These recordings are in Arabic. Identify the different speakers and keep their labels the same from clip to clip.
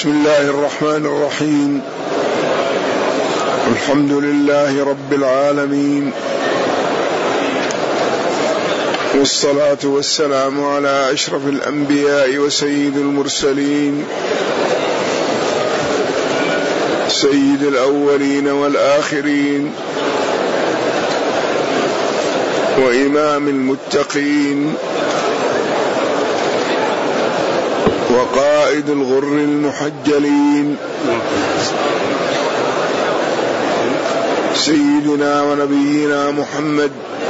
Speaker 1: بسم الله الرحمن الرحيم. الحمد لله رب العالمين، والصلاة والسلام على أشرف الأنبياء وسيد المرسلين، سيد الأولين والآخرين، وإمام المتقين، وقائد الغر المحجلين، سيدنا ونبينا محمد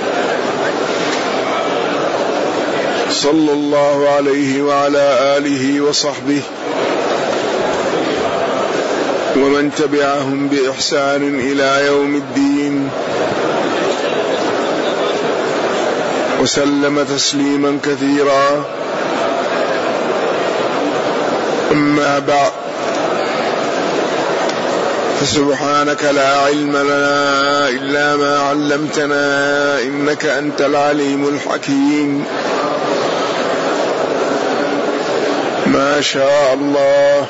Speaker 1: صلى الله عليه وعلى آله وصحبه ومن تبعهم بإحسان إلى يوم الدين، وسلم تسليما كثيرا. أما بعد، فسبحانك لا علم لنا إلا ما علمتنا إنك أنت العليم الحكيم. ما شاء الله،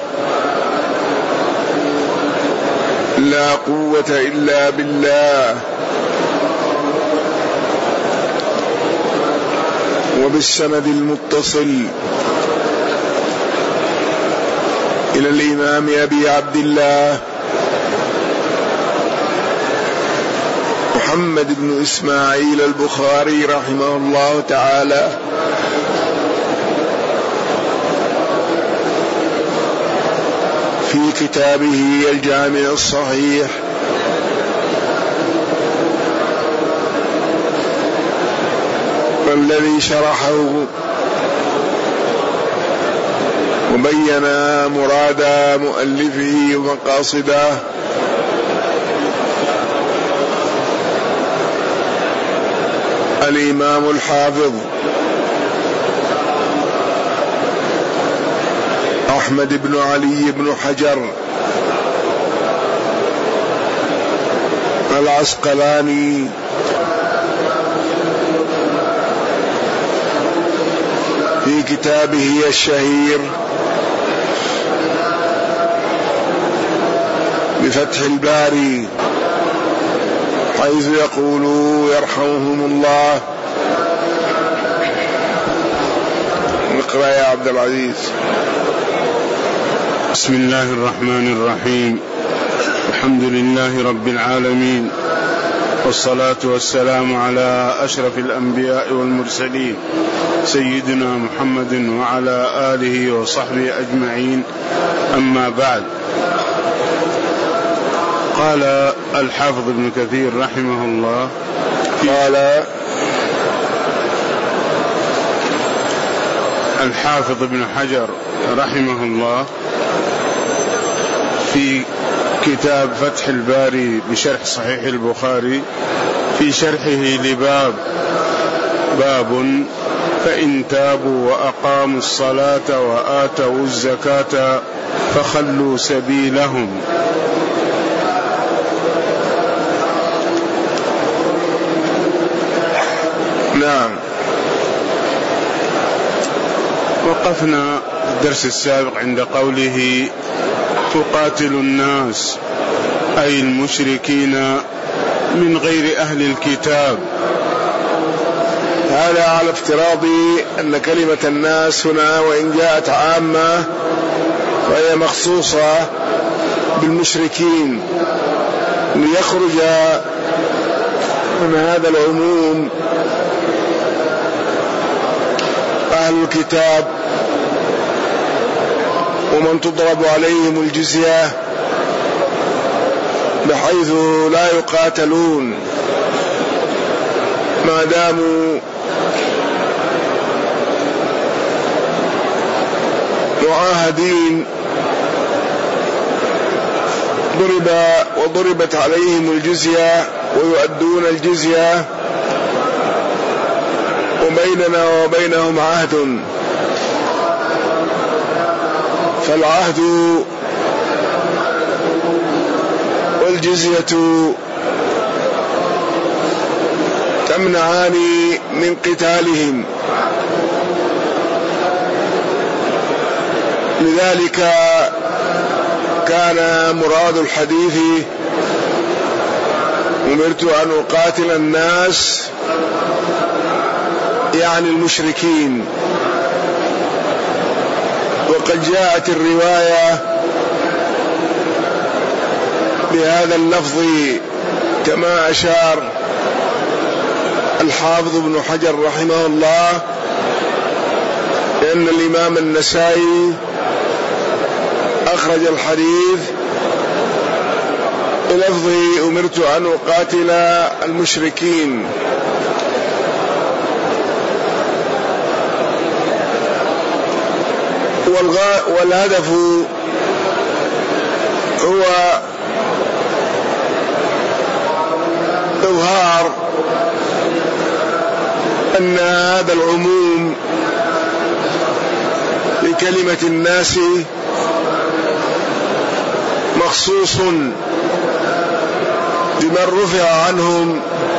Speaker 1: لا قوة إلا بالله. وبالسند المتصل إلى الإمام أبي عبد الله محمد بن إسماعيل البخاري رحمه الله تعالى في كتابه الجامع الصحيح والذي شرحه وبين مراد مؤلفه ومقاصده، الإمام الحافظ أحمد بن علي بن حجر العسقلاني في كتابه الشهير بفتح الباري، حيث يقول يرحمهم الله. اقرأ يا عبد العزيز.
Speaker 2: بسم الله الرحمن الرحيم. الحمد لله رب العالمين، والصلاة والسلام على أشرف الأنبياء والمرسلين، سيدنا محمد وعلى آله وصحبه أجمعين. أما بعد، قال الحافظ ابن كثير رحمه الله،
Speaker 1: قال
Speaker 2: الحافظ ابن حجر رحمه الله في كتاب فتح الباري بشرح صحيح البخاري في شرحه لباب فإن تابوا وأقاموا الصلاة وآتوا الزكاة فخلوا سبيلهم.
Speaker 1: نعم.
Speaker 2: وقفنا الدرس السابق عند قوله تقاتل الناس، أي المشركين من غير أهل الكتاب.
Speaker 1: هذا على افتراض أن كلمة الناس هنا وإن جاءت عامة فهي مخصوصة بالمشركين، ليخرج من هذا العموم أهل الكتاب ومن تضرب عليهم الجزية بحيث لا يقاتلون ما داموا معاهدين. وضربت عليهم الجزية ويؤدون الجزية، وبيننا وبينهم عهد، فالعهد والجزية تمنعان من قتالهم. لذلك كان مراد الحديث أمرت أن أقاتل الناس يعني المشركين. وقد جاءت الرواية بهذا اللفظ كما أشار الحافظ ابن حجر رحمه الله، لأن الإمام النسائي أخرج الحديث بلفظ أمرت أن أقاتل المشركين. والهدف هو إظهار أن هذا العموم لكلمة الناس مخصوص بمن رفع عنهم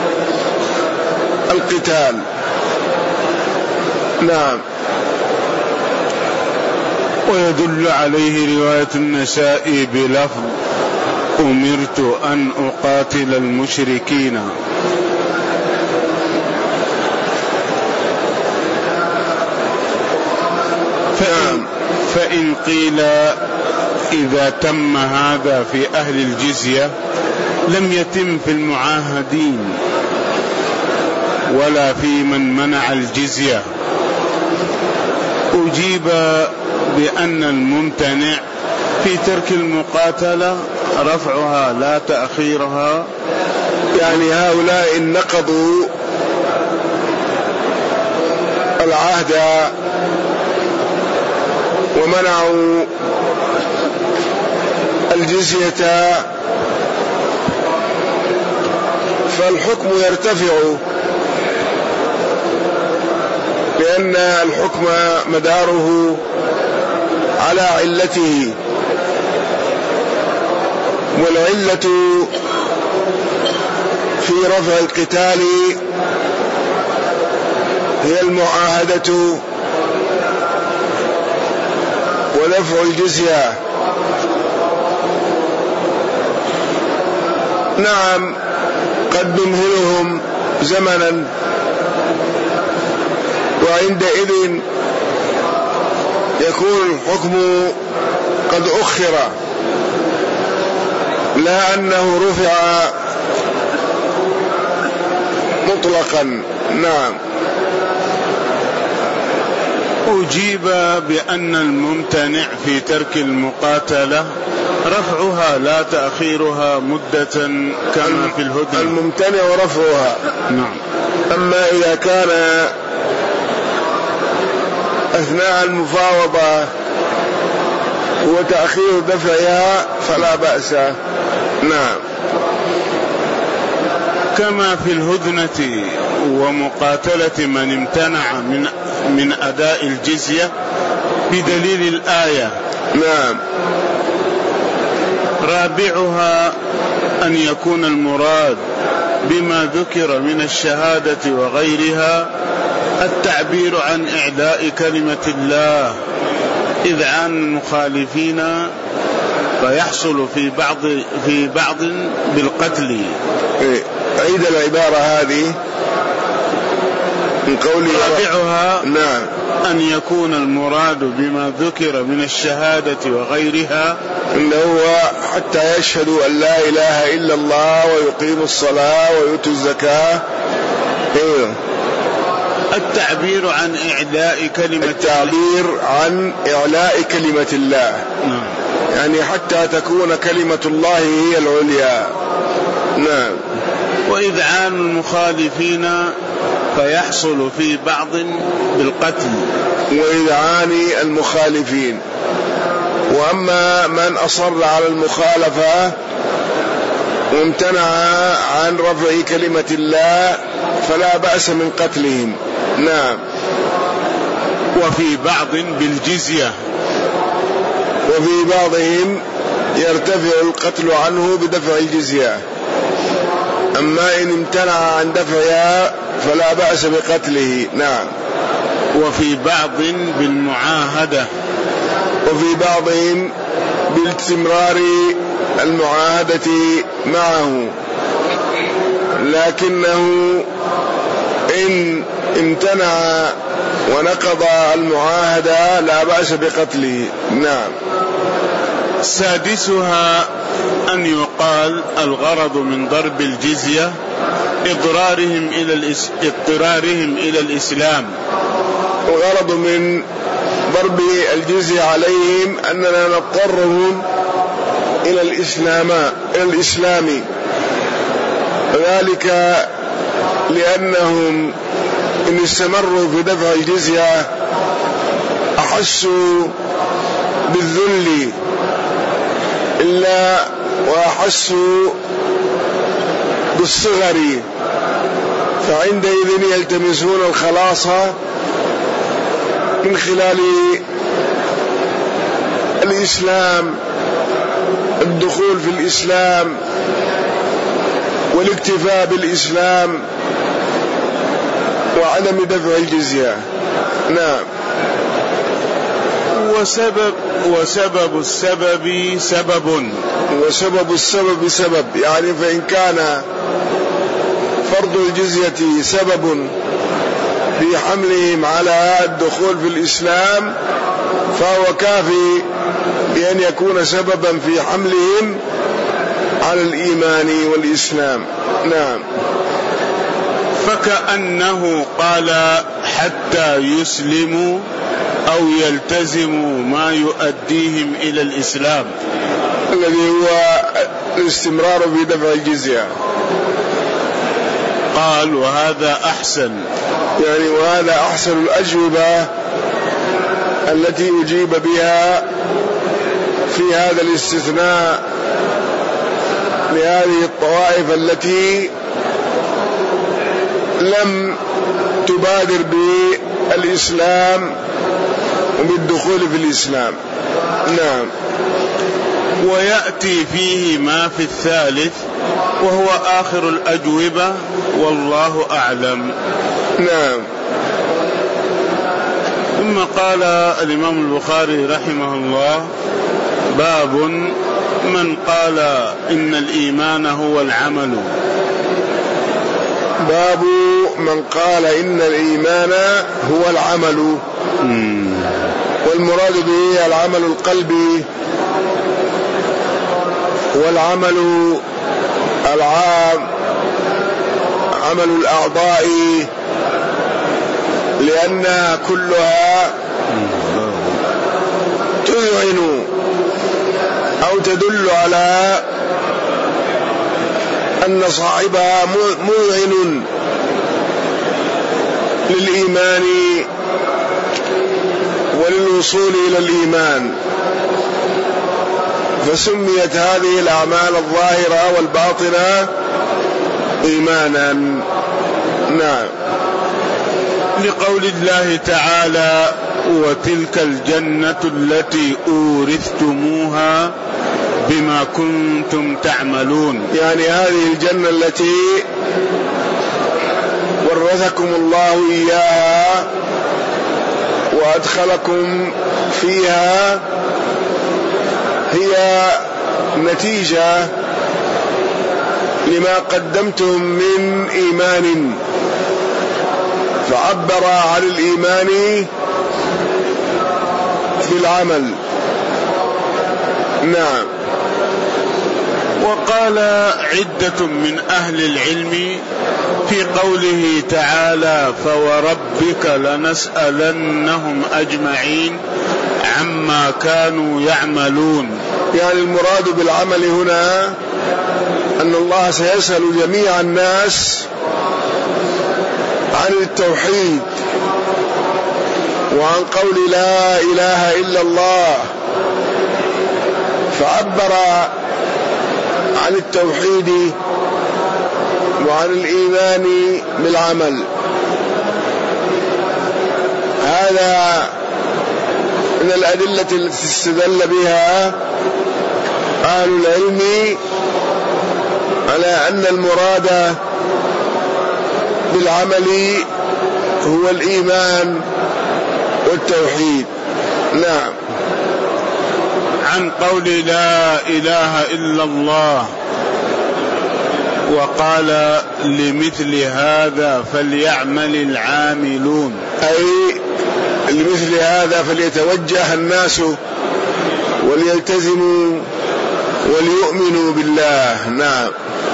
Speaker 1: القتال. نعم.
Speaker 2: ويدل عليه رواية النسائي بلفظ أمرت أن أقاتل المشركين. فإن قيل إذا تم هذا في أهل الجزية لم يتم في المعاهدين ولا في من منع الجزية، أجيب بأن الممتنع في ترك المقاتلة رفعها لا تأخيرها.
Speaker 1: يعني هؤلاء نقضوا العهد ومنعوا الجزية، فالحكم يرتفع، لأن الحكم مداره على علته، والعلة في رفع القتال هي المعاهدة ودفع الجزية. نعم، قد نمهلهم زمنا وعندئذ يكون الحكم قد أخر، لا أنه رفع مطلقا. نعم.
Speaker 2: أجيب بأن الممتنع في ترك المقاتلة رفعها لا تأخيرها مدة كما في الهدنة.
Speaker 1: الممتنع رفعها.
Speaker 2: نعم.
Speaker 1: أما إذا كان أثناء المفاوضة وتأخير دفعها فلا بأس. نعم.
Speaker 2: كما في الهدنة ومقاتلة من امتنع من أداء الجزية بدليل الآية.
Speaker 1: نعم.
Speaker 2: رابعها أن يكون المراد بما ذكر من الشهادة وغيرها التعبير عن إعلاء كلمة الله إذعان المخالفين فيحصل في بعض بالقتل.
Speaker 1: عيد العبارة هذه من قوله.
Speaker 2: رابعها
Speaker 1: نعم.
Speaker 2: أن يكون المراد بما ذكر من الشهادة وغيرها
Speaker 1: إنه هو حتى يشهدوا أن لا إله إلا الله ويقيموا الصلاة ويؤتوا الزكاة.
Speaker 2: التعبير عن إعلاء
Speaker 1: كلمة الله.
Speaker 2: نعم.
Speaker 1: يعني حتى تكون كلمة الله هي العليا. نعم.
Speaker 2: وإذعان المخالفين فيحصل في بعض بالقتل.
Speaker 1: وإذعان المخالفين. وأما من أصر على المخالفة وامتنع عن رفع كلمة الله فلا بأس من قتلهم. نعم.
Speaker 2: وفي بعض بالجزية.
Speaker 1: وفي بعضهم يرتفع القتل عنه بدفع الجزية، أما إن امتنع عن دفعها فلا بأس بقتله. نعم.
Speaker 2: وفي بعض بالمعاهدة.
Speaker 1: وفي بعضهم باستمرار المعاهدة معه، لكنه إن امتنع ونقض المعاهدة لا بأس بقتله. نعم.
Speaker 2: سادسها أن يقال الغرض من ضرب الجزية اضطرارهم إلى الإسلام.
Speaker 1: الغرض من ضرب الجزية عليهم أننا نضطرهم إلى الإسلام، ذلك لأنهم إن استمروا في دفع الجزية أحسوا بالذل إلا وأحسوا بالصغر، فعندئذ يلتمسون الخلاص من خلال الإسلام، الدخول في الإسلام والاكتفاء بالإسلام وعدم دفع الجزية. نعم.
Speaker 2: وسبب السبب
Speaker 1: سبب، يعني فإن كان فرض الجزية سبب في حملهم على الدخول في الإسلام فهو كافي بأن يكون سببا في حملهم على الإيمان والإسلام. نعم.
Speaker 2: فكأنه قال حتى يسلموا أو يلتزموا ما يؤديهم إلى الإسلام،
Speaker 1: الذي هو الاستمرار في دفع الجزية.
Speaker 2: قال وهذا أحسن،
Speaker 1: يعني وهذا أحسن الأجوبة التي أجيب بها في هذا الاستثناء لهذه الطوائف التي لم تبادر بالإسلام وبالدخول في الإسلام. نعم.
Speaker 2: ويأتي فيه ما في الثالث وهو آخر الأجوبة والله أعلم.
Speaker 1: نعم.
Speaker 2: ثم قال الإمام البخاري رحمه الله: باب من قال إن الإيمان هو العمل.
Speaker 1: باب من قال إن الإيمان هو العمل، والمراد به العمل القلبي والعمل العام، عمل الأعضاء، لأنها كلها تذعن أو تدل على أن صاحبها مذعن للإيمان وللوصول إلى الإيمان، فسميت هذه الأعمال الظاهرة والباطنة إيمانا. نعم.
Speaker 2: لقول الله تعالى: وتلك الجنة التي أورثتموها بما كنتم تعملون.
Speaker 1: يعني هذه الجنة التي ورثكم الله إياها وأدخلكم فيها هي نتيجة لما قدمتم من إيمان، فعبر عن الإيمان بالعمل. نعم.
Speaker 2: وقال عدة من أهل العلم في قوله تعالى: فوربك لنسألنهم أجمعين عما كانوا يعملون.
Speaker 1: يعني المراد بالعمل هنا أن الله سيسأل جميع الناس عن التوحيد وعن قول لا إله إلا الله، فعبر عن التوحيد وعن الإيمان بالعمل. هذا من الأدلة التي استدل بها أهل العلم على أن المراد بالعمل هو الإيمان والتوحيد. نعم.
Speaker 2: عن قول لا إله إلا الله، وقال لمثل هذا فليعمل العاملون،
Speaker 1: أي لمثل هذا فليتوجه الناس وليلتزموا وليؤمنوا بالله. نعم.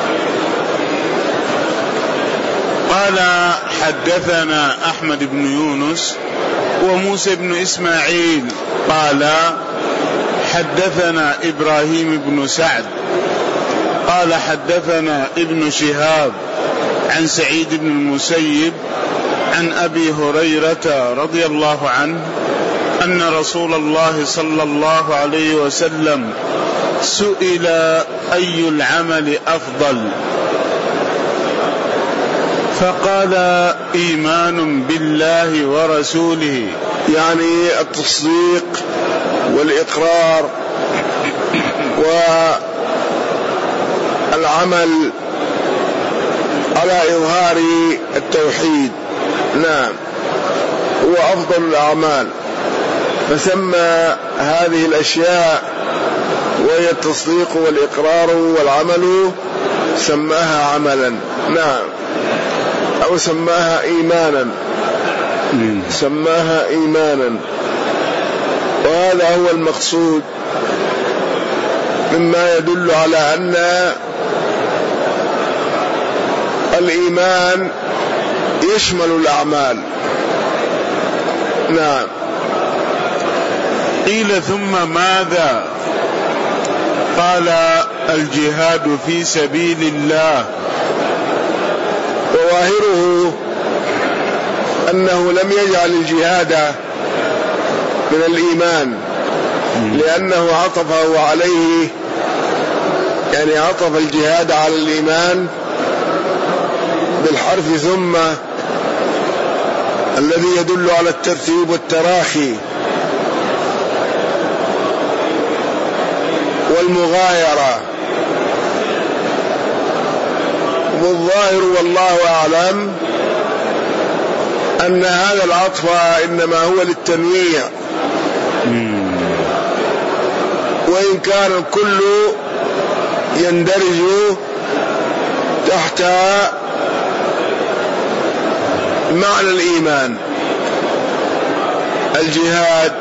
Speaker 2: قال حدثنا أحمد بن يونس وموسى بن إسماعيل قال حدثنا إبراهيم بن سعد قال حدثنا ابن شهاب عن سعيد بن المسيب عن أبي هريرة رضي الله عنه أن رسول الله صلى الله عليه وسلم سئل أي العمل أفضل، فقال إيمان بالله ورسوله،
Speaker 1: يعني التصديق والإقرار والعمل على إظهار التوحيد. نعم، هو أفضل الأعمال، فسمى هذه الأشياء وهي التصديق والإقرار والعمل سماها عملا. نعم، أو سماها إيمانا، سماها إيمانا. وهذا هو المقصود مما يدل على أن الإيمان يشمل الأعمال. نعم.
Speaker 2: قيل ثم ماذا؟ قال الجهاد في سبيل الله.
Speaker 1: وظاهره أنه لم يجعل الجهاد من الإيمان، لأنه عطفه عليه، يعني عطف الجهاد على الإيمان بالحرف ثم الذي يدل على الترتيب والتراخي والمغايرة. والظاهر والله أعلم أن هذا العطف إنما هو للتنويع، وإن كان الكل يندرج تحت معنى الإيمان. الجهاد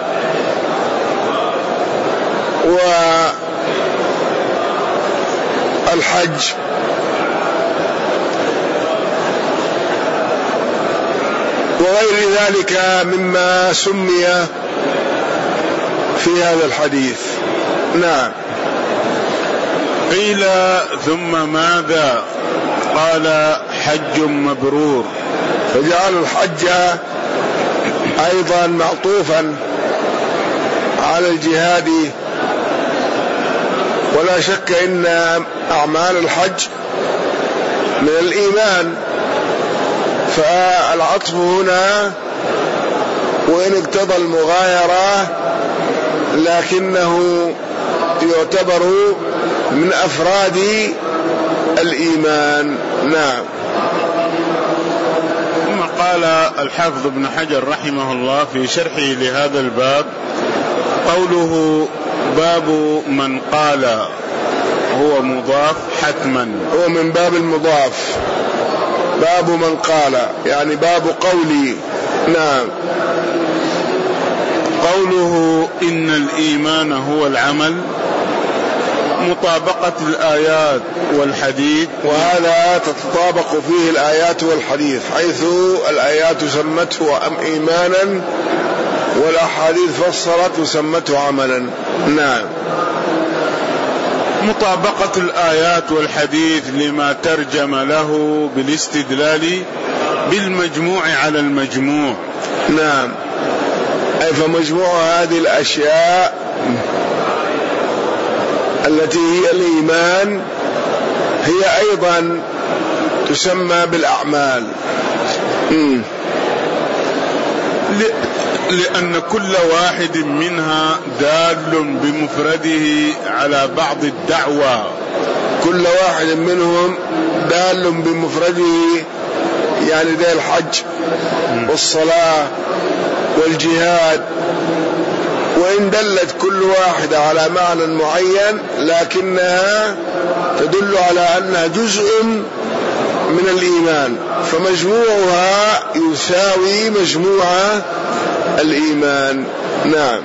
Speaker 1: والحج وغير ذلك مما سمي في هذا الحديث. نعم.
Speaker 2: قيل ثم ماذا؟ قال حج مبرور.
Speaker 1: فجعل الحج أيضا معطوفا على الجهاد، ولا شك إن أعمال الحج من الإيمان، فالعطف هنا وإن اقتضى المغايرة لكنه يعتبر من أفراد الإيمان. نعم.
Speaker 2: ثم قال الحافظ ابن حجر رحمه الله في شرحه لهذا الباب قوله باب من قال، هو مضاف حتما،
Speaker 1: هو من باب المضاف، باب من قال يعني باب قولي. نعم.
Speaker 2: قوله إن الإيمان هو العمل مطابقة الآيات والحديث،
Speaker 1: وهذا تتطابق فيه الآيات والحديث، حيث الآيات سمته إيمانا والأحاديث فسرت وسمته عملا. نعم.
Speaker 2: مطابقة الآيات والحديث لما ترجم له بالاستدلال بالمجموع على المجموع.
Speaker 1: نعم. أي فمجموع هذه الأشياء التي هي الإيمان هي أيضا تسمى بالأعمال،
Speaker 2: لأن كل واحد منها دال بمفرده على بعض الدعوة.
Speaker 1: كل واحد منهم دال بمفرده، يعني ذي الحج والصلاة والجهاد وإن دلت كل واحدة على معنى معين لكنها تدل على أنها جزء من الإيمان، فمجموعها يساوي مجموع الإيمان. نعم.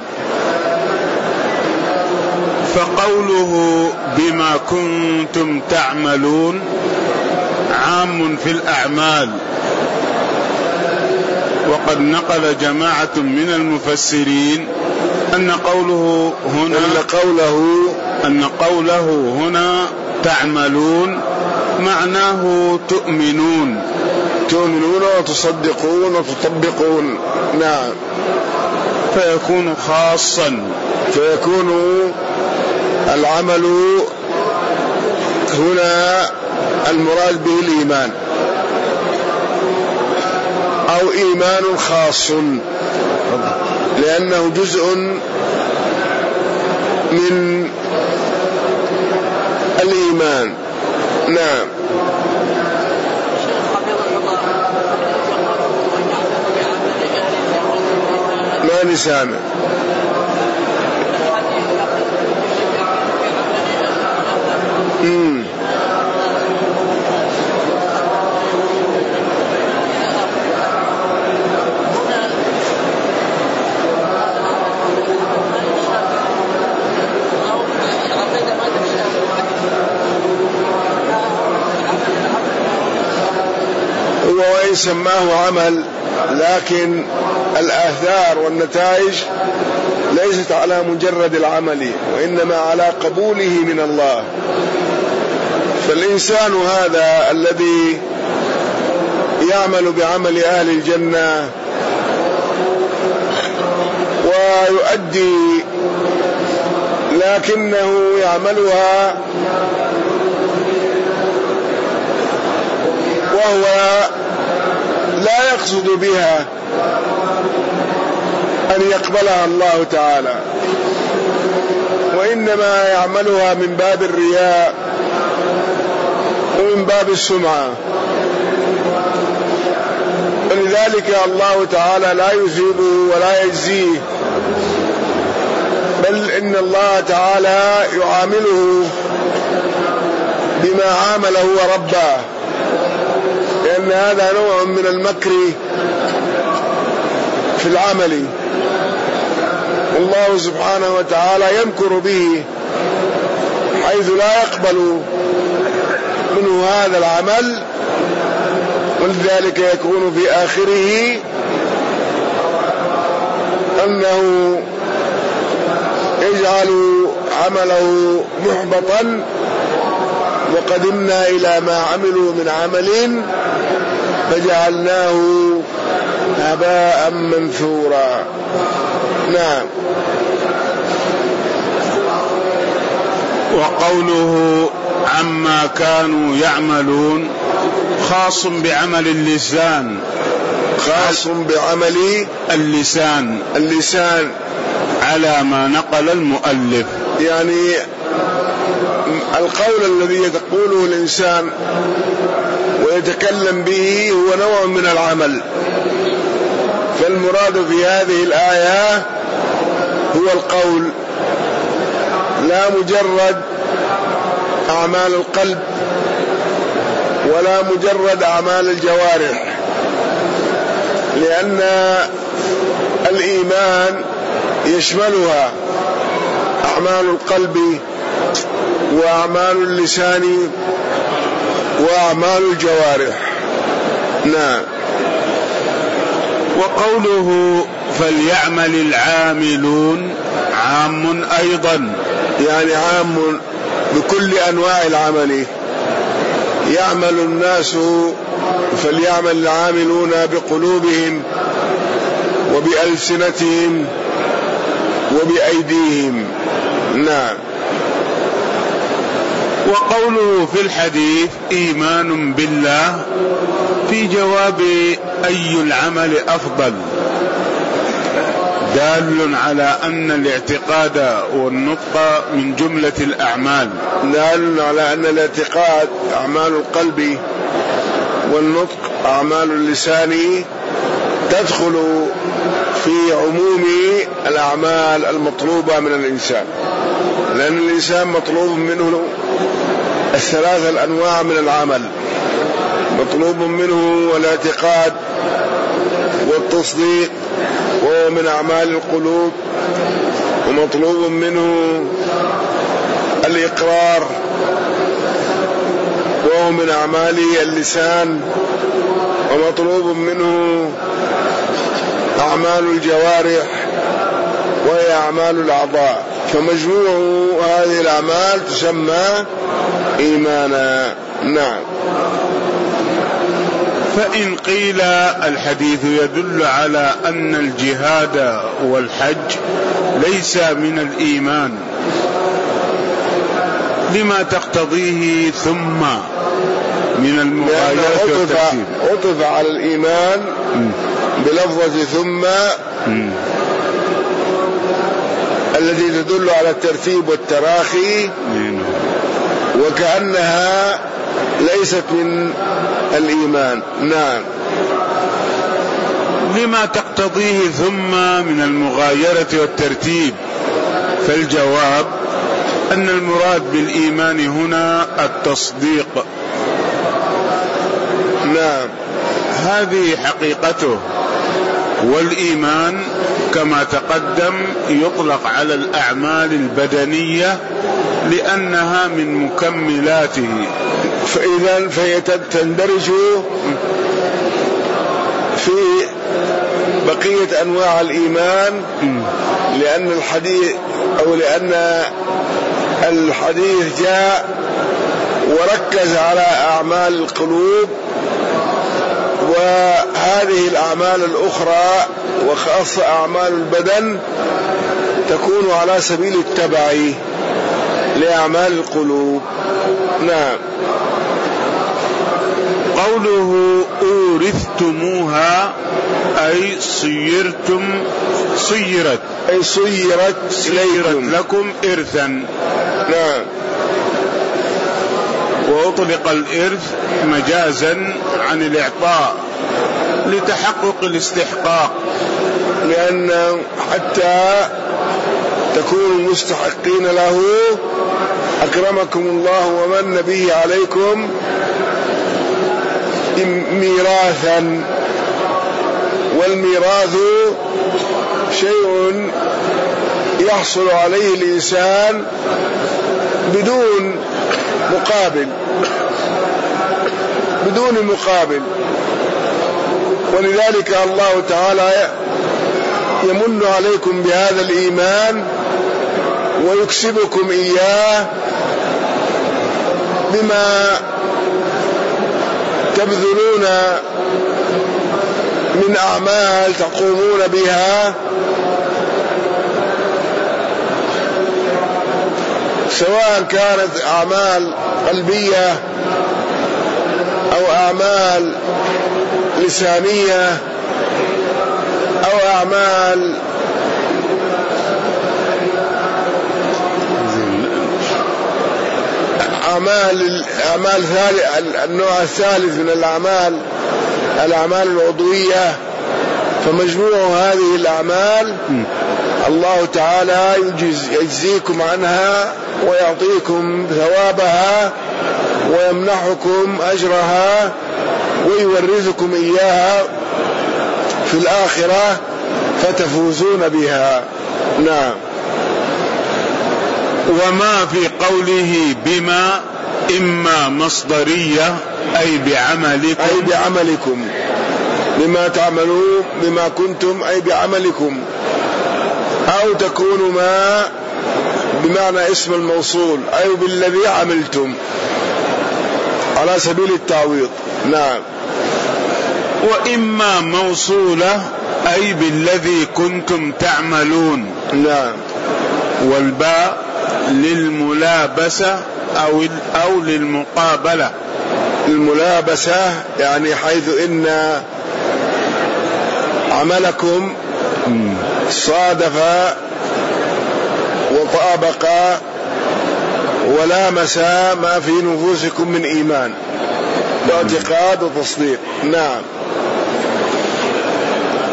Speaker 2: فقوله بما كنتم تعملون عام في الأعمال، وقد نقل جماعة من المفسرين أن قوله هنا تعملون معناه تؤمنون
Speaker 1: وتصدقون وتطبقون. نعم.
Speaker 2: فيكون خاصا،
Speaker 1: فيكون العمل هنا المراد به الإيمان أو إيمان خاص، لأنه جزء من الإيمان. نعم. ما نسامع. وإن سماه عمل، لكن الآثار والنتائج ليست على مجرد العمل، وإنما على قبوله من الله. فالإنسان هذا الذي يعمل بعمل أهل الجنة ويؤدي، لكنه يعملها وهو لا يقصد بها أن يقبلها الله تعالى، وإنما يعملها من باب الرياء ومن باب السمعة، ولذلك الله تعالى لا يثيبه ولا يجزيه، بل إن الله تعالى يعامله بما عامله ورباه، لأن هذا نوع من المكر في العمل. الله سبحانه وتعالى يمكر به حيث لا يقبل منه هذا العمل، ولذلك يكون في آخره أنه يجعل عمله محبطا، وقدمنا إلى ما عملوا من عمل فجعلناه هباء منثورا. نعم.
Speaker 2: وقوله عما كانوا يعملون خاص بعمل اللسان،
Speaker 1: خاص بعمل اللسان
Speaker 2: على ما نقل المؤلف،
Speaker 1: يعني القول الذي يقوله الإنسان ويتكلم به هو نوع من العمل. فالمراد في هذه الآية هو القول، لا مجرد أعمال القلب ولا مجرد أعمال الجوارح، لأن الإيمان يشملها أعمال القلب وأعمال اللسان وأعمال الجوارح. نعم.
Speaker 2: وقوله فليعمل العاملون عام أيضا،
Speaker 1: يعني عام بكل أنواع العمل. يعمل الناس، فليعمل العاملون بقلوبهم وبألسنتهم وبأيديهم. نعم.
Speaker 2: وقوله في الحديث إيمان بالله في جواب أي العمل أفضل دال على أن الاعتقاد والنطق من جملة الأعمال،
Speaker 1: دال على أن الاعتقاد أعمال القلب والنطق أعمال اللسان تدخل في عموم الأعمال المطلوبة من الإنسان، لأن الإنسان مطلوب منه الثلاث الأنواع من العمل، مطلوب منه الاعتقاد والتصديق وهو من أعمال القلوب، ومطلوب منه الإقرار وهو من أعمال اللسان، ومطلوب منه أعمال الجوارح وهي أعمال الأعضاء، فمجموع هذه الأعمال تسمى إيمانا. نعم.
Speaker 2: فإن قيل الحديث يدل على أن الجهاد والحج ليس من الإيمان، لما تقتضيه ثم من المغايرة والترتيب؟
Speaker 1: عطف على الإيمان بلفظة ثم التي تدل على الترتيب والتراخي، وكأنها ليست من الإيمان. نعم.
Speaker 2: لما تقتضيه ثم من المغايرة والترتيب؟ فالجواب أن المراد بالإيمان هنا التصديق.
Speaker 1: نعم،
Speaker 2: هذه حقيقته. والإيمان كما تقدم يطلق على الأعمال البدنية لأنها من مكملاته،
Speaker 1: فهي تندرج في بقية أنواع الإيمان، لأن الحديث جاء وركز على أعمال القلوب، وهذه الأعمال الأخرى وخاصة أعمال البدن تكون على سبيل التبع لأعمال القلوب. نعم.
Speaker 2: قوله أورثتموها أي صيرت لكم إرثا.
Speaker 1: نعم.
Speaker 2: وأطلق الإرث مجازا عن الإعطاء لتحقق الاستحقاق،
Speaker 1: لأن حتى تكونوا مستحقين له أكرمكم الله ومن به عليكم ميراثا. والميراث شيء يحصل عليه الإنسان بدون مقابل، ولذلك الله تعالى يمن عليكم بهذا الإيمان ويكسبكم إياه بما تبذلون من أعمال تقومون بها، سواء كانت أعمال قلبية أو أعمال لسانية أو أعمال النوع الثالث من الأعمال العضوية. فمجموع هذه الأعمال الله تعالى يجزيكم عنها ويعطيكم ثوابها ويمنحكم أجرها ويورثكم إياها في الآخرة فتفوزون بها. نعم.
Speaker 2: وما في قوله بما إما مصدرية أي بعملكم
Speaker 1: بما تعملون بما كنتم أي بعملكم، أو تكون ما بمعنى اسم الموصول أي بالذي عملتم على سبيل التعويض. نعم.
Speaker 2: وإما موصولة أي بالذي كنتم تعملون.
Speaker 1: نعم.
Speaker 2: والباء للملابسة أو للمقابلة.
Speaker 1: الملابسة يعني حيث إن عملكم صادف وطابق ولامس ما في نفوسكم من إيمان واعتقاد وتصديق. نعم.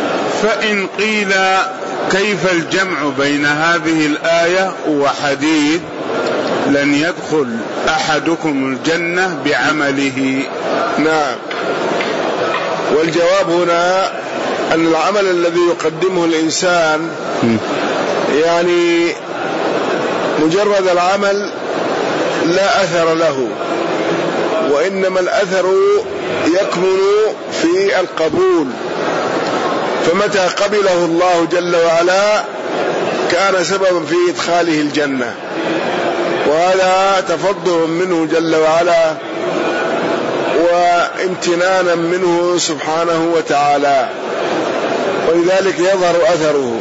Speaker 2: فإن قيل كيف الجمع بين هذه الآية وحديث لن يدخل أحدكم الجنة بعمله؟
Speaker 1: نعم. والجواب هنا أن العمل الذي يقدمه الإنسان يعني مجرد العمل لا أثر له، وإنما الأثر يكمن في القبول، فمتى قبله الله جل وعلا كان سببا في إدخاله الجنة، وهذا تفضل منه جل وعلا وامتنانا منه سبحانه وتعالى، ولذلك يظهر أثره.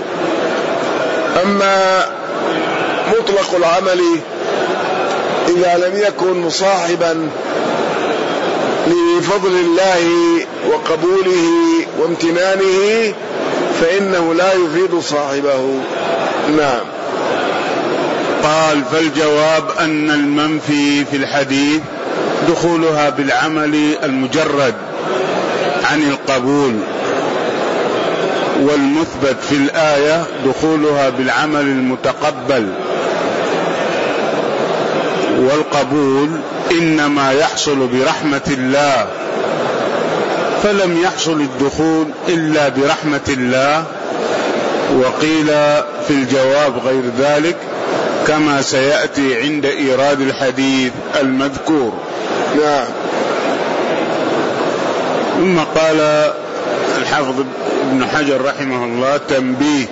Speaker 1: أما مطلق العمل إذا لم يكن مصاحبا لفضل الله وقبوله وامتنانه فإنه لا يفيد صاحبه. نعم.
Speaker 2: قال: فالجواب أن المنفي في الحديث دخولها بالعمل المجرد عن القبول، والمثبت في الآية دخولها بالعمل المتقبل، والقبول إنما يحصل برحمة الله، فلم يحصل الدخول إلا برحمة الله. وقيل في الجواب غير ذلك كما سيأتي عند إيراد الحديث المذكور.
Speaker 1: نعم.
Speaker 2: ثم قال الحافظ ابن حجر رحمه الله: تنبيه.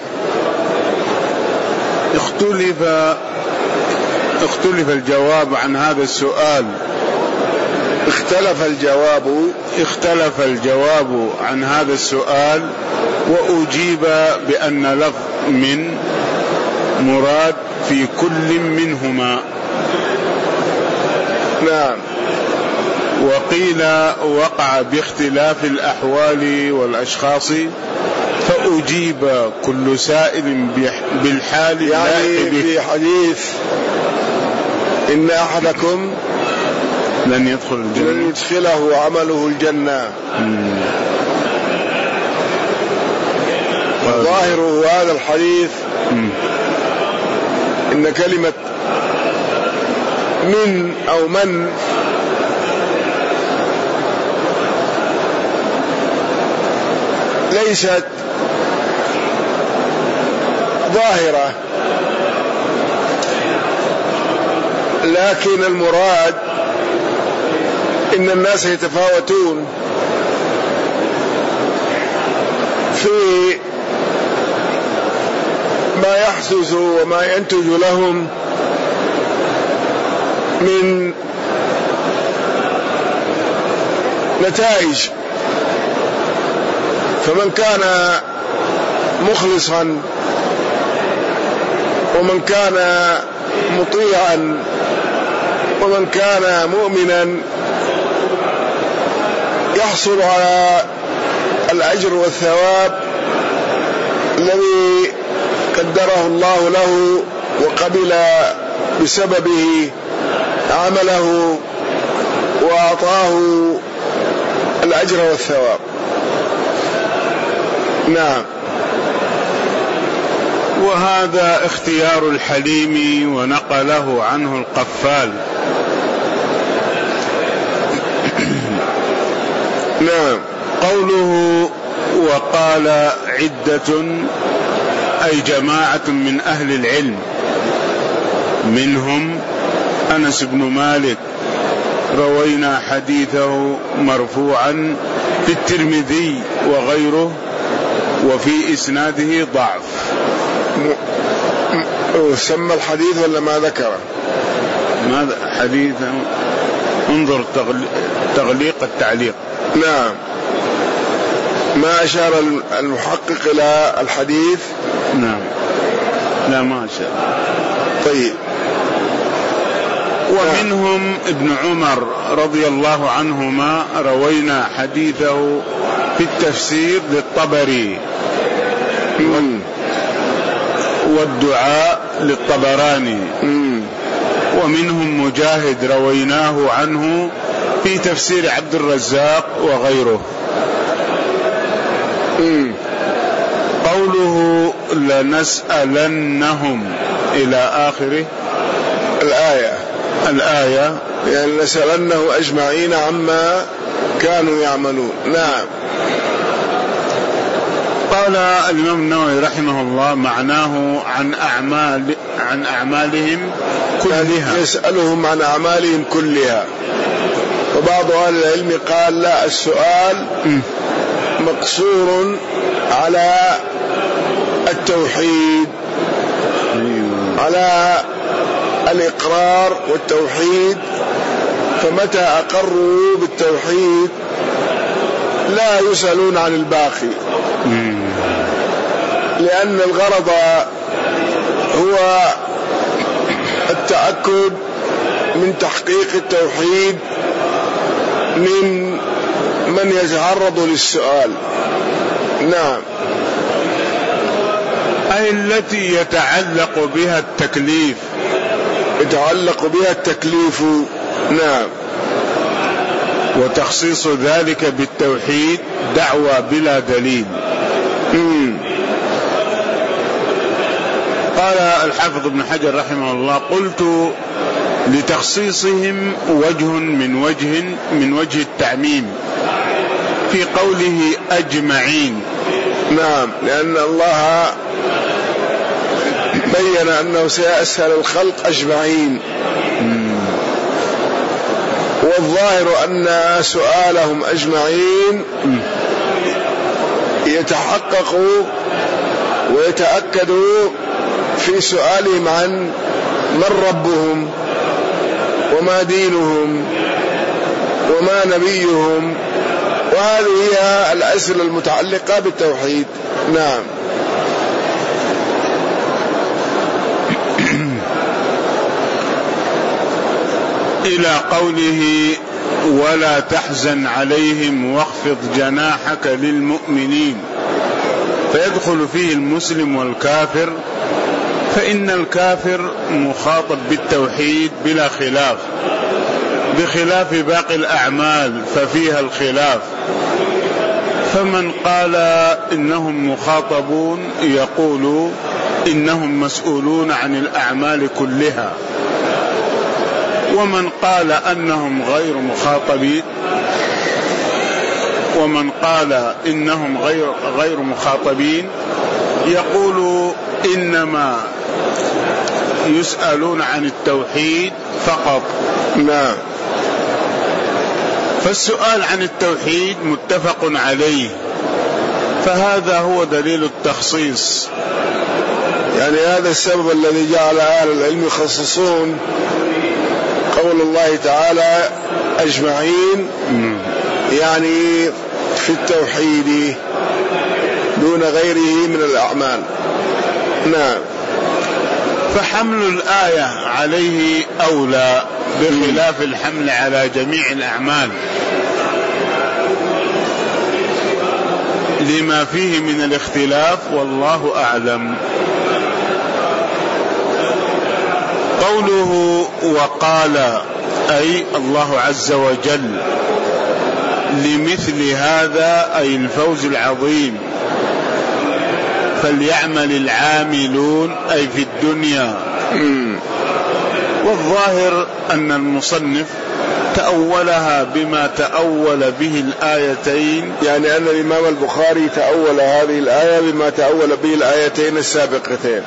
Speaker 2: اختلف الجواب عن هذا السؤال. اختلف الجواب عن هذا السؤال، وأجيب بأن لفظ من مراد في كل منهما.
Speaker 1: نعم.
Speaker 2: وقيل وقع باختلاف الأحوال والأشخاص، فأجيب كل سائل بالحال
Speaker 1: يعني في حديث إن أحدكم
Speaker 2: لن يدخل الجنة
Speaker 1: لن يدخله عمله الجنة. ظاهره هذا الحديث إن كلمة من أو من ليست ظاهرة، لكن المراد إن الناس يتفاوتون في ما يحدث وما ينتج لهم من نتائج، فمن كان مخلصا ومن كان مطيعا ومن كان مؤمنا يحصل على الأجر والثواب الذي قدره الله له وقبل بسببه عمله وأعطاه الأجر والثواب. نعم.
Speaker 2: وهذا اختيار الحليم ونقله عنه القفال.
Speaker 1: نعم.
Speaker 2: قوله وقال عدة أي جماعة من أهل العلم، منهم أنس بن مالك، روينا حديثه مرفوعا في الترمذي وغيره، وفي إسناده ضعف.
Speaker 1: سمى الحديث ولا ما ذكره؟
Speaker 2: ماذا حديثه؟ انظر تغليق التعليق.
Speaker 1: نعم. ما أشار المحقق إلى الحديث؟
Speaker 2: نعم. لا ما أشار.
Speaker 1: طيب.
Speaker 2: ومنهم ابن عمر رضي الله عنهما، روينا حديثه في التفسير للطبري والدعاء للطبراني. ومنهم مجاهد رويناه عنه في تفسير عبد الرزاق وغيره. قوله لنسألنهم إلى آخره الآية
Speaker 1: يعني لنسألنه أجمعين عما كانوا يعملون. نعم.
Speaker 2: قال الإمام النووي رحمه الله معناه عن أعمالهم كلها،
Speaker 1: يسألهم عن أعمالهم كلها. وبعض أهل العلم قال لا، السؤال مقصور على التوحيد، على الإقرار والتوحيد، فمتى أقروا بالتوحيد لا يسألون عن الباقي، لأن الغرض هو التأكد من تحقيق التوحيد من يتعرض للسؤال. نعم.
Speaker 2: أي التي يتعلق بها التكليف.
Speaker 1: نعم.
Speaker 2: وتخصيص ذلك بالتوحيد دعوى بلا دليل. قال الحافظ ابن حجر رحمه الله: قلت لتخصيصهم وجه من وجه التعميم في قوله أجمعين.
Speaker 1: نعم، لأن الله بين أنه سيسأل الخلق أجمعين، والظاهر أن سؤالهم أجمعين يتحقق ويتأكد في سؤالهم عن من ربهم وما دينهم وما نبيهم، وهذه هي الأسئلة المتعلقة بالتوحيد. نعم.
Speaker 2: إلى قوله: ولا تحزن عليهم واخفض جناحك للمؤمنين، فيدخل فيه المسلم والكافر، فإن الكافر مخاطب بالتوحيد بلا خلاف، بخلاف باقي الأعمال ففيها الخلاف. فمن قال إنهم مخاطبون يقول إنهم مسؤولون عن الأعمال كلها، ومن قال أنهم غير مخاطبين يقول إنما يسألون عن التوحيد فقط.
Speaker 1: نعم.
Speaker 2: فالسؤال عن التوحيد متفق عليه، فهذا هو دليل التخصيص.
Speaker 1: يعني هذا السبب الذي جعل أهل العلم يخصصون قول الله تعالى أجمعين، يعني في التوحيد دون غيره من الأعمال. نعم.
Speaker 2: فحمل الآية عليه أولى بخلاف الحمل على جميع الأعمال، لما فيه من الاختلاف، والله أعلم. قوله وقال أي الله عز وجل لمثل هذا أي الفوز العظيم، فليعمل العاملون أي في الدنيا. والظاهر أن المصنف تأولها بما تأول به الآيتين،
Speaker 1: يعني أن الإمام البخاري تأول هذه الآية بما تأول به الآيتين السابقتين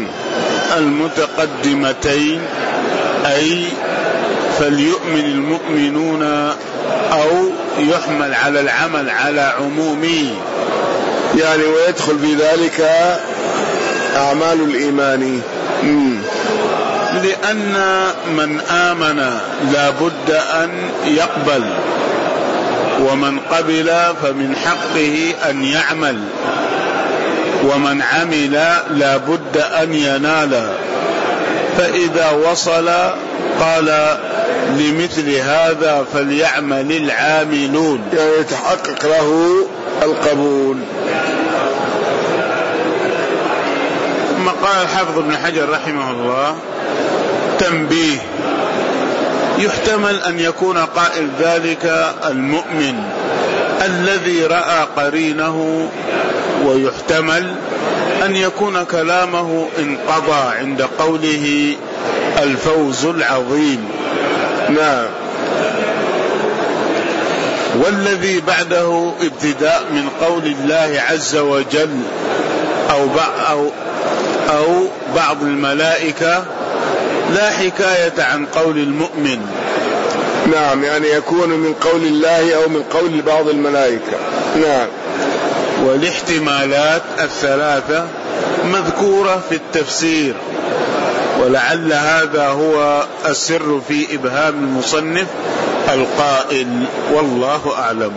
Speaker 2: المتقدمتين، أي فليؤمن المؤمنون، أو يحمل على العمل على عمومه،
Speaker 1: يعني ويدخل في ذلك أعمال الإيمان.
Speaker 2: لأن من آمن لا بد أن يقبل، ومن قبل فمن حقه أن يعمل، ومن عمل لا بد أن ينال. فإذا وصل قال لمثل هذا فليعمل العاملون،
Speaker 1: يعني يتحقق له القبول.
Speaker 2: ثم قال الحافظ ابن حجر رحمه الله: تنبيه، يحتمل أن يكون قائل ذلك المؤمن، الذي رأى قرينه، ويحتمل أن يكون كلامه انقضى عند قوله الفوز العظيم.
Speaker 1: نعم.
Speaker 2: والذي بعده ابتداء من قول الله عز وجل أو بعض الملائكة، لا حكاية عن قول المؤمن.
Speaker 1: نعم، يعني يكون من قول الله أو من قول بعض الملائكة. نعم.
Speaker 2: والاحتمالات الثلاثة مذكورة في التفسير، ولعل هذا هو السر في إبهام المصنف القائل، والله أعلم.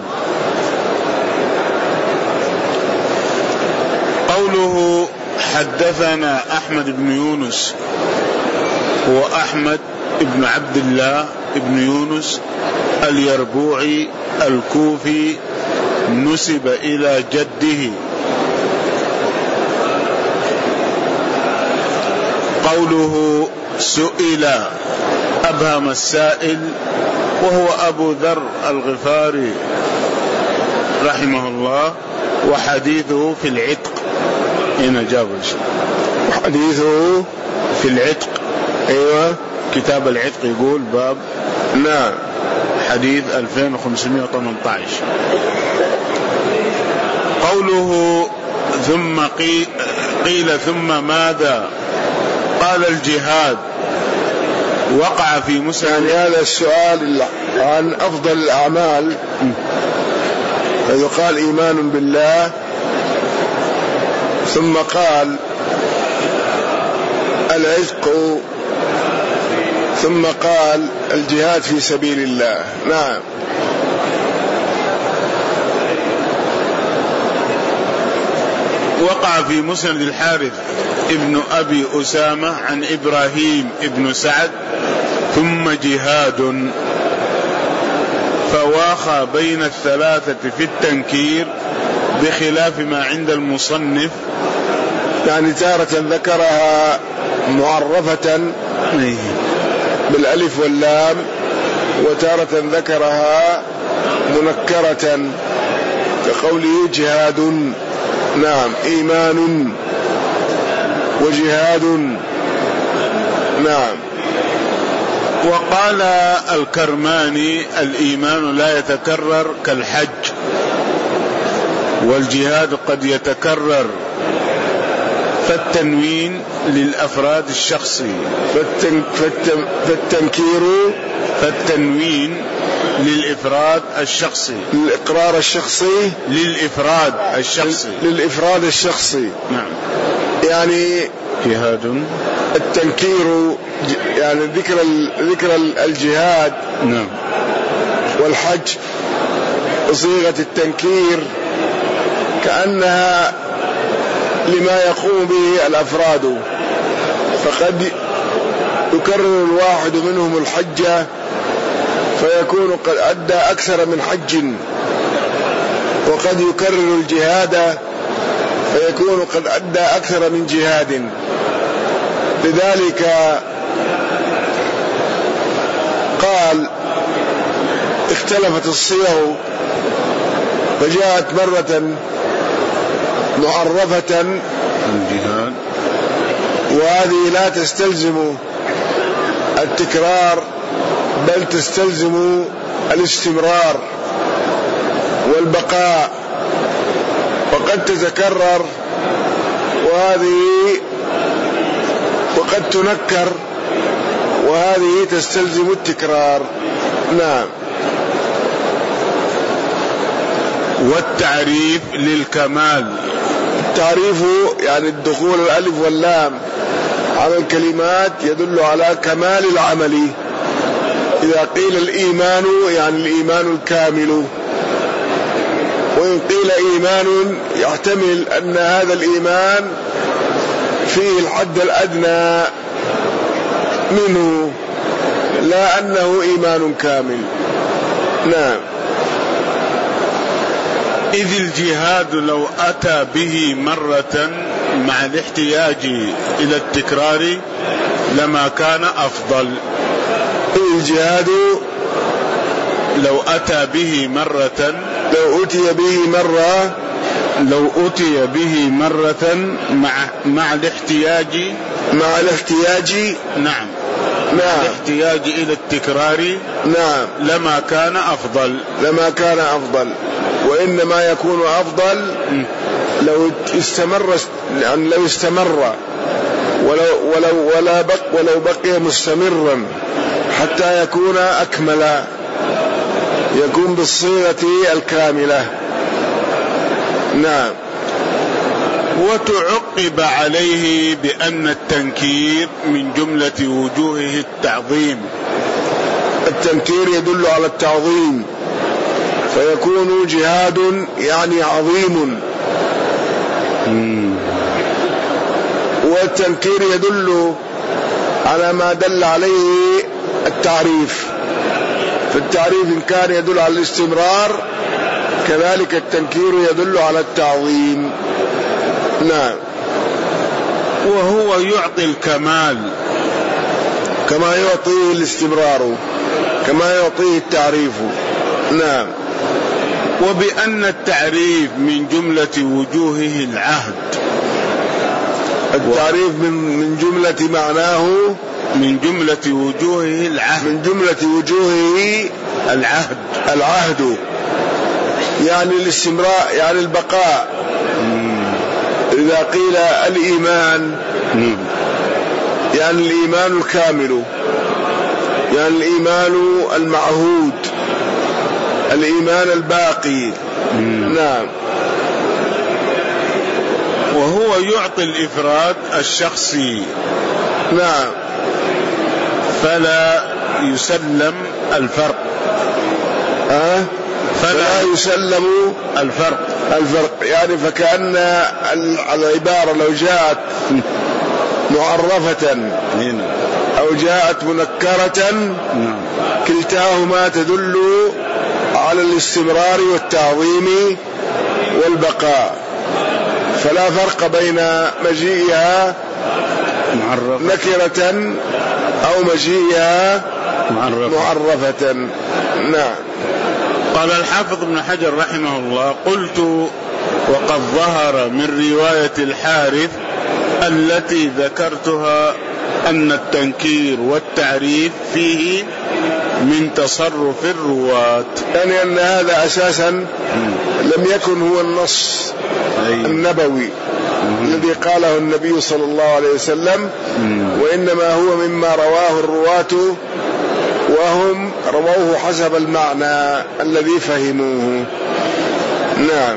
Speaker 2: قوله حدثنا أحمد بن يونس، هو أحمد بن عبد الله بن يونس اليربوعي الكوفي، نسب إلى جده. قوله سئل، أبهم السائل وهو أبو ذر الغفاري رحمه الله، وحديثه في العتق. هنا جاب
Speaker 1: حديثه
Speaker 2: في العتق.
Speaker 1: أيوة،
Speaker 2: كتاب العتق يقول باب.
Speaker 1: نعم.
Speaker 2: حديث 2518. قوله ثم قيل ثم ماذا؟ قال الجهاد. وقع في مسلم.
Speaker 1: يعني هذا السؤال عن أفضل الأعمال، فيقال إيمان بالله، ثم قال العتق، ثم قال الجهاد في سبيل الله. نعم.
Speaker 2: وقع في مسند الحارث ابن أبي أسامة عن إبراهيم ابن سعد ثم جهاد، فواخى بين الثلاثة في التنكير بخلاف ما عند المصنف.
Speaker 1: يعني تارة ذكرها معرفة بالألف واللام، وتارة ذكرها منكرة كقوله جهاد. نعم، إيمان وجهاد. نعم.
Speaker 2: وقال الكرماني الإيمان لا يتكرر كالحج، والجهاد قد يتكرر، فالتنوين للأفراد الشخصي، فالتنوين للإفراد الشخصي،
Speaker 1: للإقرار الشخصي، للإفراد الشخصي.
Speaker 2: نعم.
Speaker 1: يعني
Speaker 2: جهاد
Speaker 1: التنكير، يعني ذكر الجهاد.
Speaker 2: نعم.
Speaker 1: والحج بصيغة التنكير كأنها لما يقوم به الأفراد، فقد يكرر الواحد منهم الحج فيكون قد أدى أكثر من حج، وقد يكرر الجهاد فيكون قد أدى أكثر من جهاد. لذلك قال اختلفت الصيغ، فجاءت مرة معرفة
Speaker 2: الجهاد،
Speaker 1: وهذه لا تستلزم التكرار بل تستلزم الاستمرار والبقاء، وقد تتكرر وقد تنكر، وهذه تستلزم التكرار. نعم.
Speaker 2: والتعريف للكمال،
Speaker 1: التعريف يعني الدخول الألف واللام على الكلمات يدل على كمال العمل. إذا قيل الإيمان يعني الإيمان الكامل، وإن قيل إيمان يحتمل أن هذا الإيمان فيه الحد الأدنى منه، لا أنه إيمان كامل. نعم.
Speaker 2: إذ الجهاد لو أتى به مرة مع الاحتياج إلى التكرار لما كان أفضل.
Speaker 1: الجهاد
Speaker 2: لو أتى به مرة
Speaker 1: لو أتي به مرة
Speaker 2: مع الاحتياج نعم الاحتياج إلى التكرار
Speaker 1: نعم
Speaker 2: لما كان أفضل
Speaker 1: وإنما يكون أفضل لو استمر ولو بقي مستمرا حتى يكون أكمل، يكون بالصيغة الكاملة. نعم.
Speaker 2: وتعقب عليه بأن التنكير من جملة وجوهه التعظيم.
Speaker 1: التنكير يدل على التعظيم، فيكون جهاد يعني عظيم. والتنكير يدل على ما دل عليه التعريف، فالتعريف إن كان يدل على الاستمرار كذلك التنكير يدل على التعظيم. نعم.
Speaker 2: وهو يعطي الكمال
Speaker 1: كما يعطيه الاستمرار، كما يعطيه التعريف. نعم.
Speaker 2: وبأن التعريف من جملة وجوهه العهد.
Speaker 1: التعريف من جملة معناه
Speaker 2: من جملة وجوهه العهد،
Speaker 1: من جملة وجوهه العهد يعني الاستمرار، يعني البقاء. إذا قيل الإيمان يعني الإيمان الكامل، يعني الإيمان المعهود، الإيمان الباقي. نعم.
Speaker 2: وهو يعطي الإفراد الشخصي.
Speaker 1: نعم.
Speaker 2: فلا يسلم الفرق.
Speaker 1: فلا يسلم
Speaker 2: الفرق
Speaker 1: يعني فكأن العبارة لو جاءت معرفة أو جاءت منكرة كلتاهما تدل على الاستمرار والتعظيم والبقاء، فلا فرق بين مجيئها نكرة أو مجيئها معرفة. نعم.
Speaker 2: قال الحافظ ابن حجر رحمه الله: قلت وقد ظهر من رواية الحارث التي ذكرتها أن التنكير والتعريف فيه من تصرف الرواة،
Speaker 1: يعني أن هذا أساسا لم يكن هو النص النبوي الذي قاله النبي صلى الله عليه وسلم، وإنما هو مما رواه الرواة وهم رووه حسب المعنى الذي فهموه. نعم.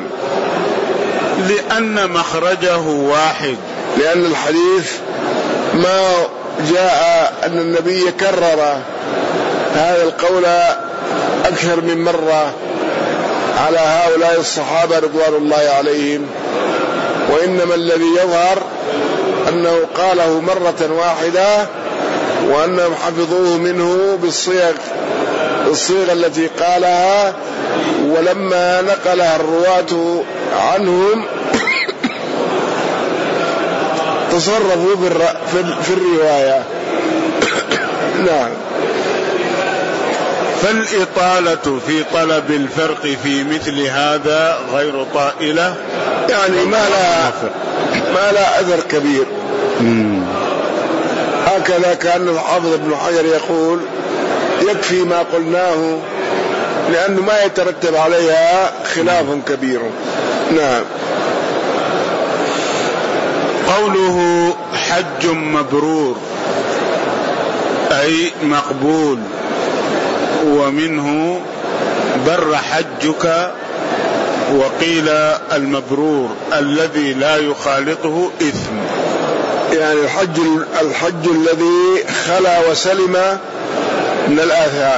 Speaker 2: لأن مخرجه واحد،
Speaker 1: لأن الحديث ما جاء أن النبي كرر هذا القول أكثر من مرة على هؤلاء الصحابة رضوان الله عليهم، وإنما الذي يظهر أنه قاله مرة واحدة وأنهم حفظوه منه بالصيغة التي قالها، ولما نقلها الرواة عنهم تصرفوا في الرواية. نعم.
Speaker 2: فالإطالة في طلب الفرق في مثل هذا غير طائلة،
Speaker 1: يعني ما لا أثر كبير. هكذا كان الحافظ ابن حجر يقول: يكفي ما قلناه لأنه ما يترتب عليها خلاف كبير. نعم.
Speaker 2: قوله حج مبرور أي مقبول، ومنه بر حجك، وقيل المبرور الذي لا يخالطه إثم،
Speaker 1: يعني الحج الذي خلا وسلم من الآثام،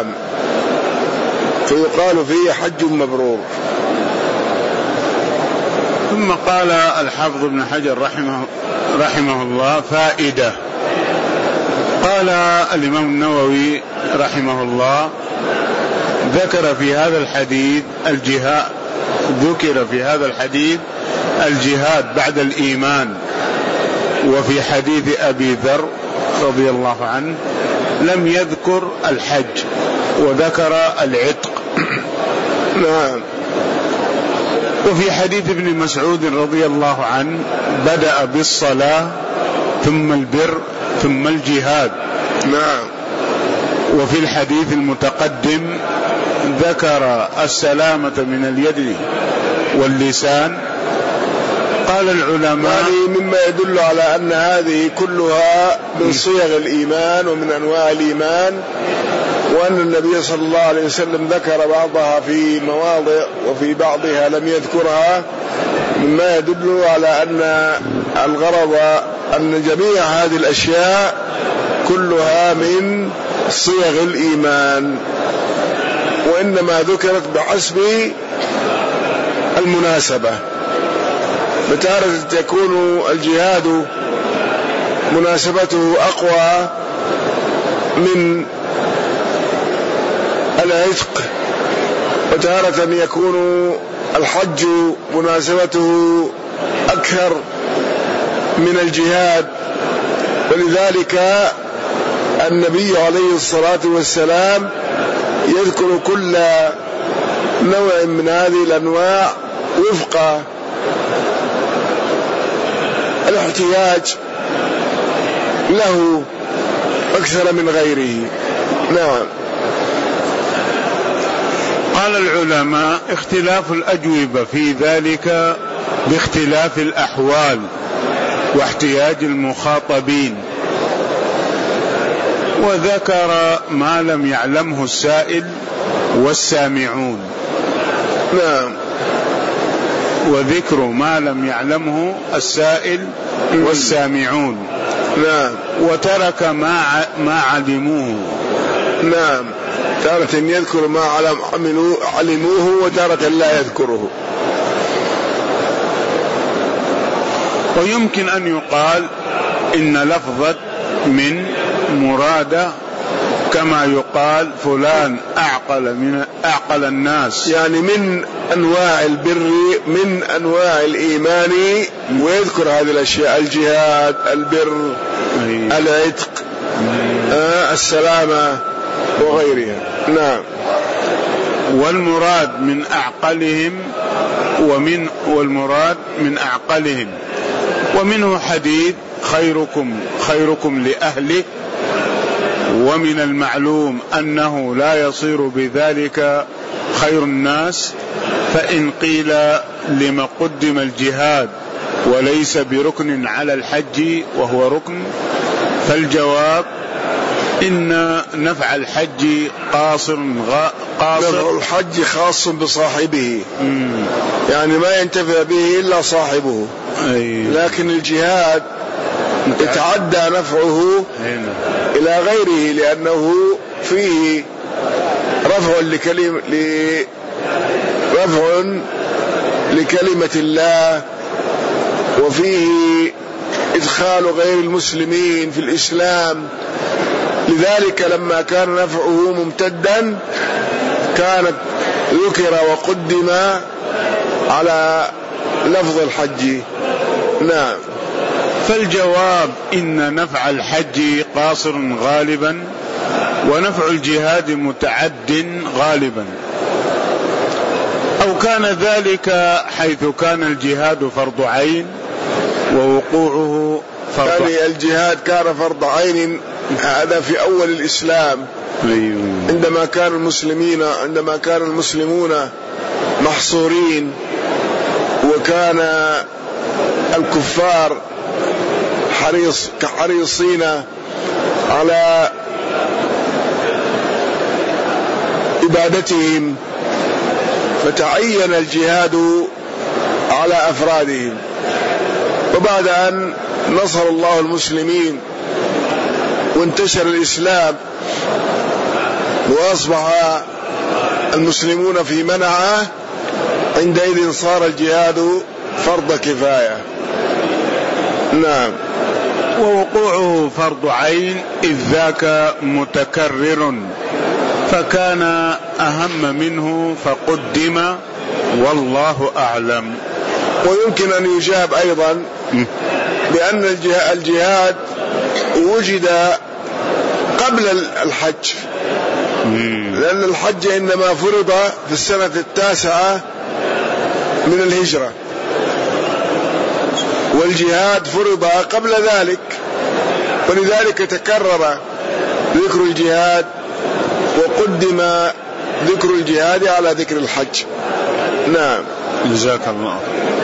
Speaker 1: فيقال فيه حج مبرور.
Speaker 2: ثم قال الحافظ ابن حجر رحمه الله: فائدة. قال الإمام النووي رحمه الله: ذكر في هذا الحديث الجهاد بعد الإيمان، وفي حديث أبي ذر رضي الله عنه لم يذكر الحج وذكر العتق.
Speaker 1: نعم.
Speaker 2: وفي حديث ابن مسعود رضي الله عنه بدأ بالصلاة ثم البر ثم الجهاد.
Speaker 1: نعم.
Speaker 2: وفي الحديث المتقدم ذكر السلامة من اليد واللسان. قال العلماء
Speaker 1: يعني مما يدل على أن هذه كلها من صيغ الإيمان ومن أنواع الإيمان، وأن النبي صلى الله عليه وسلم ذكر بعضها في مواضع وفي بعضها لم يذكرها، مما يدل على أن الغرض أن جميع هذه الأشياء كلها من صيغ الإيمان، وإنما ذكرت بحسب المناسبة. بتارة تكون الجهاد مناسبته أقوى من العتق، وتارة يكون الحج مناسبته أكثر من الجهاد. ولذلك النبي عليه الصلاة والسلام يذكر كل نوع من هذه الأنواع وفق الاحتياج له أكثر من غيره. نعم.
Speaker 2: قال العلماء اختلاف الأجوبة في ذلك باختلاف الأحوال واحتياج المخاطبين، وذكر ما لم يعلمه السائل والسامعون.
Speaker 1: نعم.
Speaker 2: وذكر ما لم يعلمه السائل والسامعون.
Speaker 1: نعم.
Speaker 2: وترك ما علموه.
Speaker 1: نعم. تارة يذكر ما علموه وتارة لا يذكره.
Speaker 2: ويمكن أن يقال إن لفظة من مرادة كما يقال فلان أعقل الناس،
Speaker 1: يعني من أنواع البر من أنواع الإيمان، ويذكر هذه الأشياء: الجهاد، البر، العتق، السلامة وغيرها. نعم.
Speaker 2: والمراد من أعقلهم والمراد من أعقلهم. ومنه حديث خيركم لأهله، ومن المعلوم أنه لا يصير بذلك خير الناس. فإن قيل لما قدم الجهاد وليس بركن على الحج وهو ركن، فالجواب إن نفع الحج قاصر.
Speaker 1: نفع الحج خاص بصاحبه، يعني ما ينتفع به إلا صاحبه. لكن الجهاد يتعدى نفعه إلى غيره، لأنه فيه رفع لكلمة الله، وفيه إدخال غير المسلمين في الإسلام. لذلك لما كان نفعه ممتدا كانت ذكر وقدم على لفظ الحج. نعم.
Speaker 2: فالجواب إن نفع الحج قاصر غالبا، ونفع الجهاد متعد غالبا. أو كان ذلك حيث كان الجهاد فرض عين ووقوعه فرض عين.
Speaker 1: يعني الجهاد كان فرض عين، هذا في أول الإسلام، عندما كان المسلمون محصورين، وكان الكفار حريصين على عبادتهم، فتعين الجهاد على أفرادهم. وبعد أن نصر الله المسلمين وانتشر الإسلام وأصبح المسلمون في منعه، عندئذ صار الجهاد فرض كفاية. نعم.
Speaker 2: ووقوعه فرض عين إذ ذاك متكرر، فكان أهم منه فقدم، والله أعلم.
Speaker 1: ويمكن أن يجاب أيضا بأن الجهاد وجد قبل الحج، لأن الحج إنما فرض في السنة 9 من الهجرة، والجهاد فرض قبل ذلك، ولذلك تكرر ذكر الجهاد وقدم ذكر الجهاد على ذكر الحج. نعم.
Speaker 2: جزاك الله.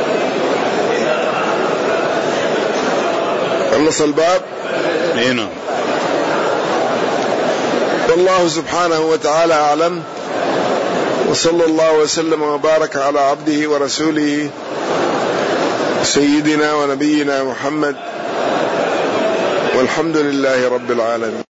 Speaker 1: خلص الباب.
Speaker 2: نعم.
Speaker 1: والله سبحانه وتعالى أعلم، وصلى الله وسلم وبارك على عبده ورسوله سيدنا ونبينا محمد، والحمد لله رب العالمين.